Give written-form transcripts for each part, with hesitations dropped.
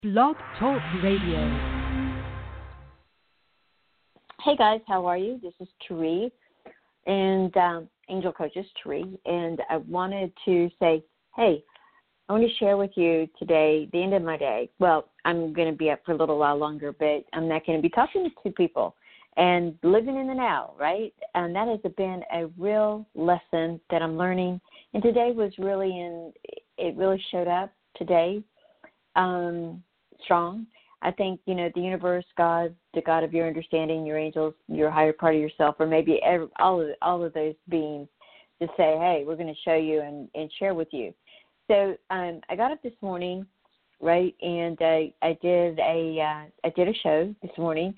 Blog Talk Radio. Hey guys, how are you? This is Therese and Angel Coaches Therese, and I wanted to say, hey, I want to share with you today the end of my day. Well, I'm going to be up for a little while longer, but I'm not going to be talking to people and living in the now, right? And that has been a real lesson that I'm learning. And today was it really showed up today strong. I think, the universe, God, the God of your understanding, your angels, your higher part of yourself, or maybe all of those beings to say, hey, we're going to show you and share with you. So I got up this morning, right, and I did a show this morning,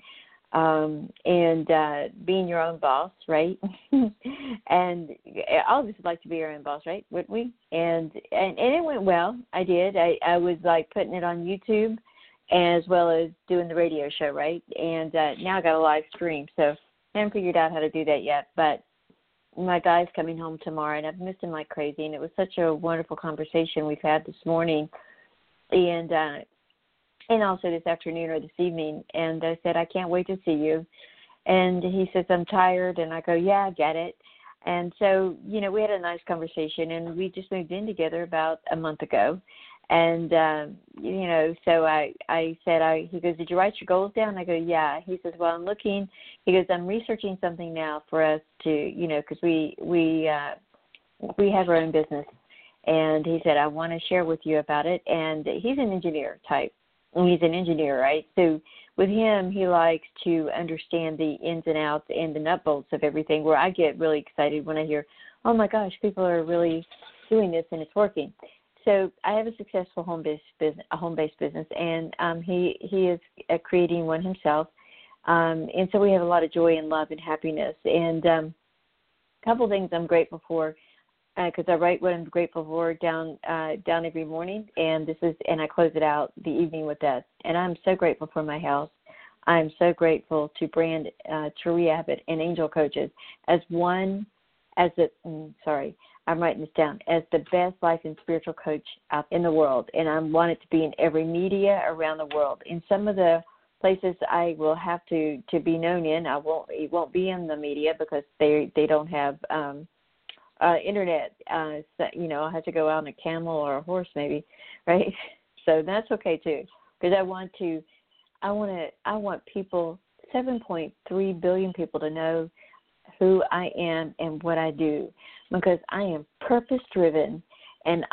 and being your own boss, right? And all of us would like to be our own boss, right? Wouldn't we? And it went well. I did. I was like putting it on YouTube, as well as doing the radio show, right? And now I got a live stream, so I haven't figured out how to do that yet. But my guy's coming home tomorrow, and I've missed him like crazy. And it was such a wonderful conversation we've had this morning, and also this afternoon or this evening. And I said, I can't wait to see you. And he says, I'm tired. And I go, yeah, I get it. And so, we had a nice conversation, and we just moved in together about a month ago. And, so I said, he goes, did you write your goals down? I go, yeah. He says, well, he goes, I'm researching something now for us to, because we have our own business. And he said, I want to share with you about it. And he's an engineer type. And he's an engineer, right? So with him, he likes to understand the ins and outs and the nut bolts of everything, where I get really excited when I hear, oh my gosh, people are really doing this and it's working. So I have a successful home-based business, and he is creating one himself. And so we have a lot of joy and love and happiness. And a couple things I'm grateful for, because I write what I'm grateful for down every morning, and I close it out the evening with that. And I'm so grateful for my health. I'm so grateful to brand Therese Abbott and Angel Coaches I'm writing this down, as the best life and spiritual coach out in the world. And I want it to be in every media around the world. In some of the places I will have to be known in, it won't be in the media because they don't have internet. I'll have to go out on a camel or a horse maybe, right? So that's okay too, because I want people, 7.3 billion people, to know who I am and what I do, because I am purpose-driven, and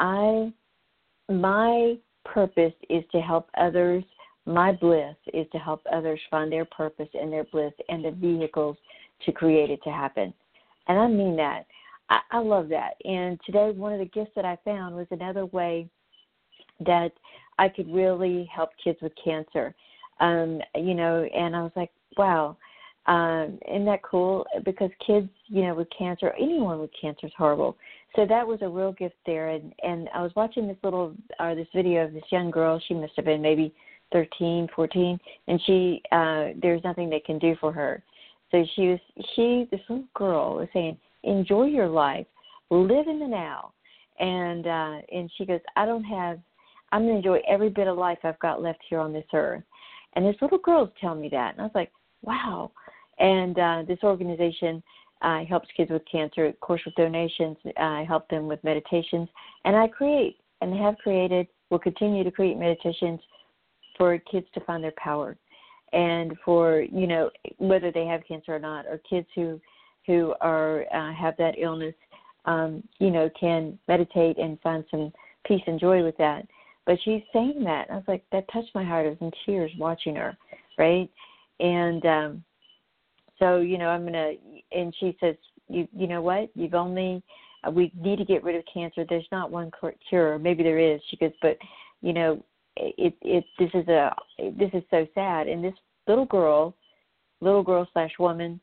my purpose is to help others. My bliss is to help others find their purpose and their bliss and the vehicles to create it to happen. And I mean that. I love that. And today, one of the gifts that I found was another way that I could really help kids with cancer. And I was like, wow. Isn't that cool? Because kids, with cancer, anyone with cancer is horrible. So that was a real gift there. And I was watching this video of this young girl. She must have been maybe 13, 14, and there's nothing they can do for her. So this little girl was saying, enjoy your life, live in the now. And she goes, I'm going to enjoy every bit of life I've got left here on this earth. And this little girl's telling me that. And I was like, wow. And this organization helps kids with cancer, of course, with donations. I help them with meditations. And I create and have created, will continue to create meditations for kids to find their power. And for, whether they have cancer or not, or kids who are have that illness, can meditate and find some peace and joy with that. But she's saying that. I was like, that touched my heart. I was in tears watching her, right? And so, I'm going to, and she says, you know what, we need to get rid of cancer. There's not one cure. Maybe there is. She goes, but, this is so sad. And this little girl / woman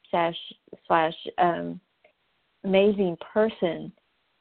/ amazing person,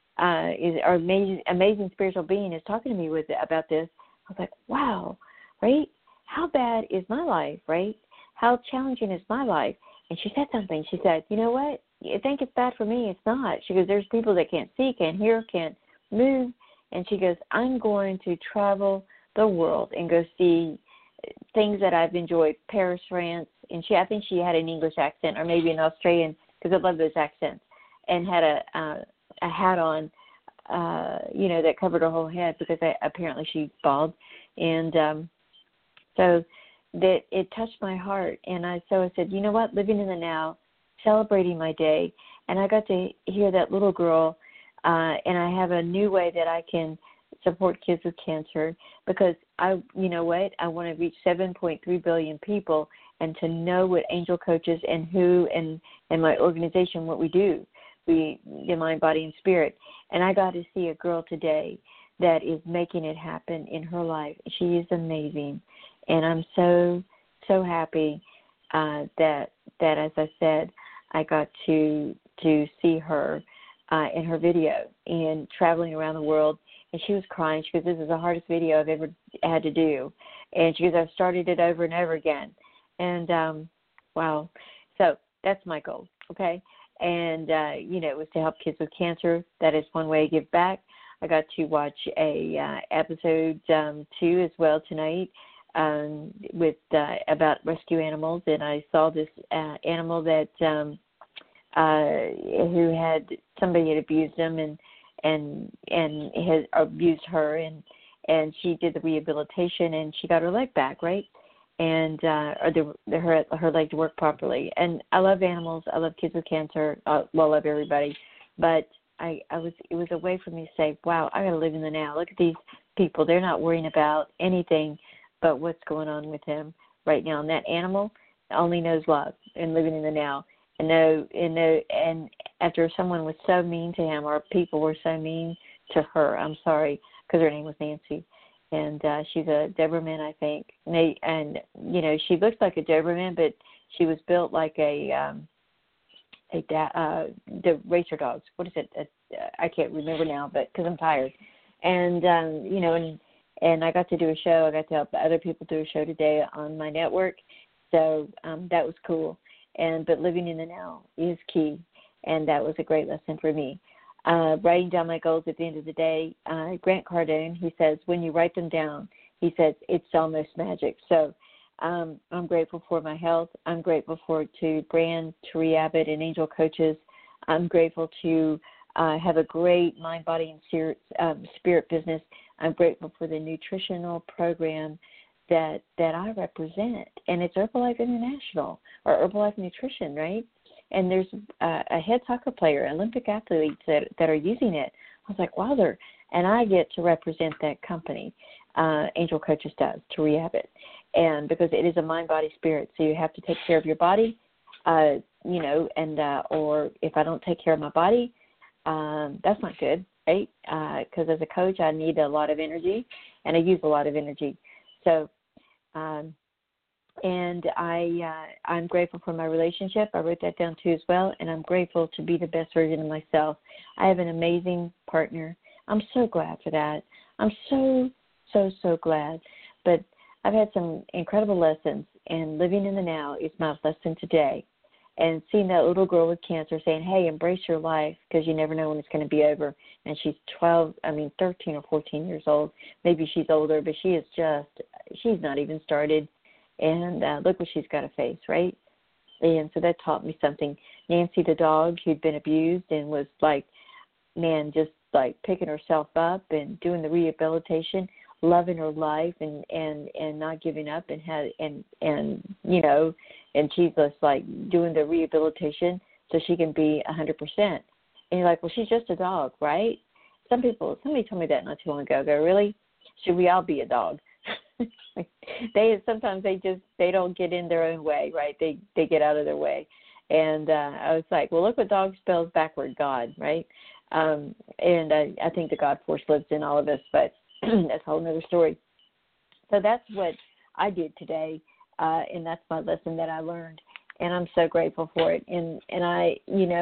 amazing spiritual being is talking to me about this. I was like, wow, right? How bad is my life, right? How challenging is my life? And she said something. She said, you know what? You think it's bad for me? It's not. She goes, there's people that can't see, can't hear, can't move. And she goes, I'm going to travel the world and go see things that I've enjoyed. Paris, France, and I think she had an English accent or maybe an Australian, because I love those accents, and had a hat on, that covered her whole head because apparently she's bald, and so that it touched my heart, and I said, you know what, living in the now, celebrating my day, and I got to hear that little girl, and I have a new way that I can support kids with cancer, because I want to reach 7.3 billion people, and to know what Angel Coaches and who and my organization, what we do, the mind, body, and spirit. And I got to see a girl today that is making it happen in her life. She is amazing, and I'm so, so happy that as I said, I got to see her in her video and traveling around the world. And she was crying. She goes, this is the hardest video I've ever had to do. And she goes, I've started it over and over again. And, wow. So that's my goal, okay? And, it was to help kids with cancer. That is one way to give back. I got to watch a episode 2 as well tonight with about rescue animals. And I saw this animal that who had somebody had abused him and has abused her, and she did the rehabilitation, and she got her leg back, right? And her leg to work properly. And I love animals. I love kids with cancer. I love everybody. But it was a way for me to say, wow, I got to live in the now. Look at these people. They're not worrying about anything but what's going on with him right now. And that animal only knows love and living in the now. And after someone was so mean to him, or people were so mean to her, I'm sorry, because her name was Nancy, and she's a Doberman, I think. And she looks like a Doberman, but she was built like the racer dogs. What is it? I can't remember now, but because I'm tired. And and I got to do a show. I got to help other people do a show today on my network, so that was cool. But living in the now is key, and that was a great lesson for me. Writing down my goals at the end of the day, Grant Cardone, he says, when you write them down, he says, it's almost magic. So I'm grateful for my health. I'm grateful to Brand, Turi Abbott, and Angel Coaches. I'm grateful to have a great mind, body, and spirit business. I'm grateful for the nutritional program that I represent, and it's Herbalife International, or Herbalife Nutrition, right? And there's a head soccer player, Olympic athletes that are using it. I was like, wow, and I get to represent that company. Angel Coaches does, to rehab it, and because it is a mind, body, spirit, so you have to take care of your body, or if I don't take care of my body, that's not good, right? Because as a coach, I need a lot of energy, and I use a lot of energy. So, and I'm grateful for my relationship. I wrote that down too as well, and I'm grateful to be the best version of myself. I have an amazing partner. I'm so glad for that. I'm so, so, so glad. But I've had some incredible lessons, and living in the now is my lesson today. And seeing that little girl with cancer saying, hey, embrace your life because you never know when it's going to be over. And she's 13 or 14 years old. Maybe she's older, but she's not even started. And look what she's got to face, right? And so that taught me something. Nancy, the dog, who'd been abused and was just picking herself up and doing the rehabilitation, loving her life and not giving up and she's just doing the rehabilitation so she can be 100%. And you're like, well, she's just a dog, right? Somebody told me that not too long ago. Go, really? Should we all be a dog? Sometimes they don't get in their own way, right? They get out of their way. And I was like, well, look what dog spells backward, God, right? And I think the God force lives in all of us, but that's a whole other story. So that's what I did today, and that's my lesson that I learned, and I'm so grateful for it. And I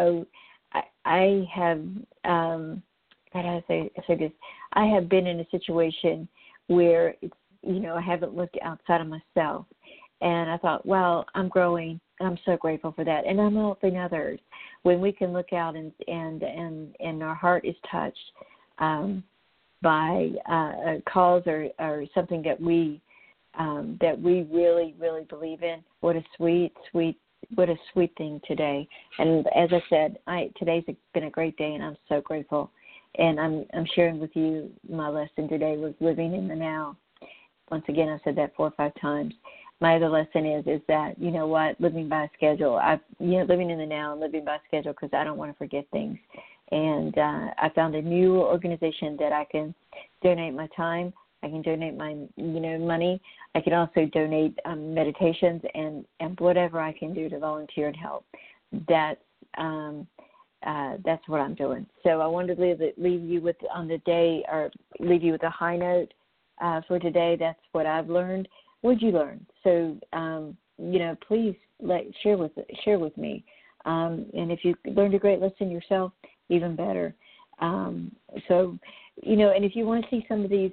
have, how do I say this? I have been in a situation where I haven't looked outside of myself, and I thought, well, I'm growing, and I'm so grateful for that, and I'm helping others. When we can look out and our heart is touched, by a cause or something that we really, really believe in. What a sweet thing today. And as I said, today's been a great day, and I'm so grateful. And I'm sharing with you my lesson today was living in the now. Once again, I said that 4 or 5 times. My other lesson is that, you know what, living by a schedule. Living in the now and living by a schedule because I don't want to forget things. And I found a new organization that I can donate my time. I can donate my, money. I can also donate meditations and whatever I can do to volunteer and help. That's what I'm doing. So I wanted to leave you with a high note for today. That's what I've learned. What'd you learn? So please share with me. And if you learned a great lesson yourself, even better. And if you want to see some of these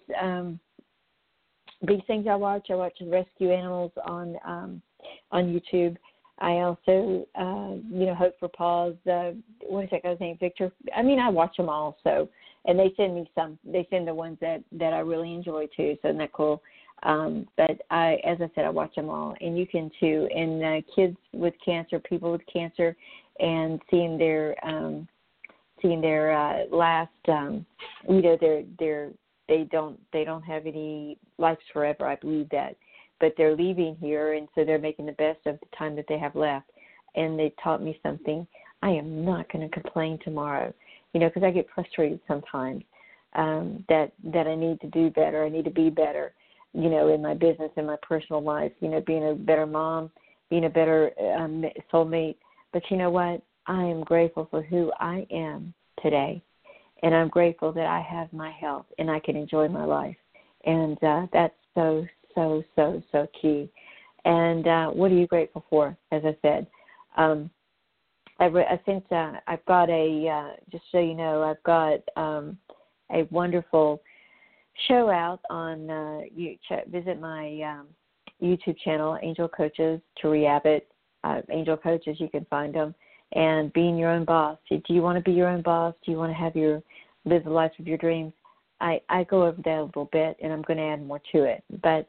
things I watch rescue animals on YouTube. I also, Hope for Paws. What is that guy's name? Victor. I mean, I watch them all. So, and they send me some. They send the ones that I really enjoy too. So isn't that cool? But as I said, I watch them all, and you can too. And kids with cancer, people with cancer, and seeing their last, they don't have any lives forever. I believe that, but they're leaving here, and so they're making the best of the time that they have left. And they taught me something. I am not going to complain tomorrow, because I get frustrated sometimes. That I need to do better. I need to be better, in my business, in my personal life. Being a better mom, being a better soulmate. But you know what? I am grateful for who I am today. And I'm grateful that I have my health and I can enjoy my life. And that's so, so, so, so key. And what are you grateful for? As I said, I've got just so you know, I've got a wonderful show out on, visit my YouTube channel, Angel Coaches, Turi Abbott, Angel Coaches, you can find them. And being your own boss. Do you want to be your own boss? Do you want to live the life of your dreams? I go over that a little bit, and I'm going to add more to it. But,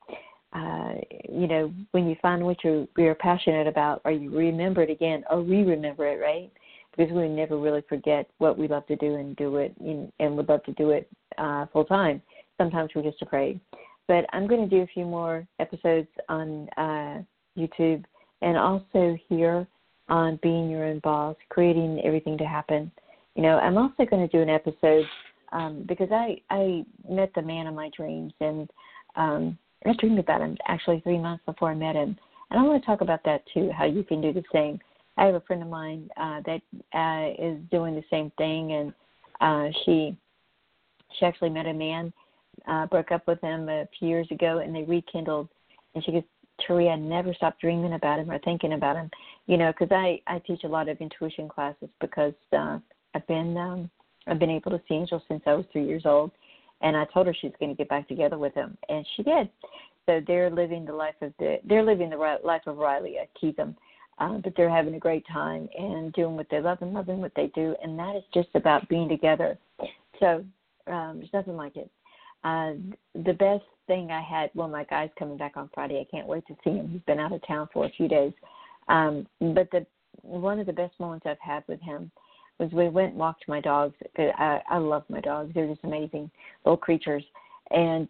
when you find what you're passionate about, or you remember it again, or re-remember it, right? Because we never really forget what we love to do and do it, and would love to do it full time. Sometimes we're just afraid. But I'm going to do a few more episodes on YouTube and also here on being your own boss, creating everything to happen. I'm also going to do an episode because I met the man of my dreams, and I dreamed about him actually 3 months before I met him. And I want to talk about that too, how you can do the same. I have a friend of mine that is doing the same thing, and she actually met a man, broke up with him a few years ago, and they rekindled. And she goes, Turi, I never stopped dreaming about him or thinking about him, because I teach a lot of intuition classes because I've been able to see angels since I was 3 years old, and I told her she's going to get back together with him, and she did. So they're living the life of Riley at Keitham, but they're having a great time and doing what they love and loving what they do, and that is just about being together. So there's nothing like it. The best thing I had, my guy's coming back on Friday. I can't wait to see him. He's been out of town for a few days. But one of the best moments I've had with him was we went and walked my dogs. I love my dogs. They're just amazing little creatures. And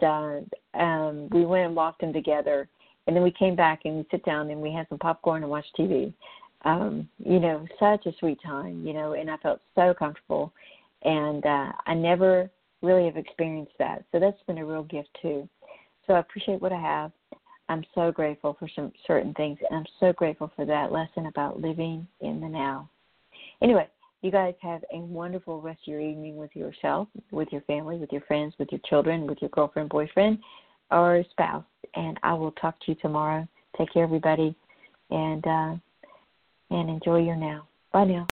we went and walked them together. And then we came back and we sit down and we had some popcorn and watched TV. Such a sweet time, and I felt so comfortable. And I never really have experienced that. So that's been a real gift too. So I appreciate what I have. I'm so grateful for some certain things, and I'm so grateful for that lesson about living in the now. Anyway, you guys have a wonderful rest of your evening with yourself, with your family, with your friends, with your children, with your girlfriend, boyfriend, or spouse. And I will talk to you tomorrow. Take care, everybody, and enjoy your now. Bye now.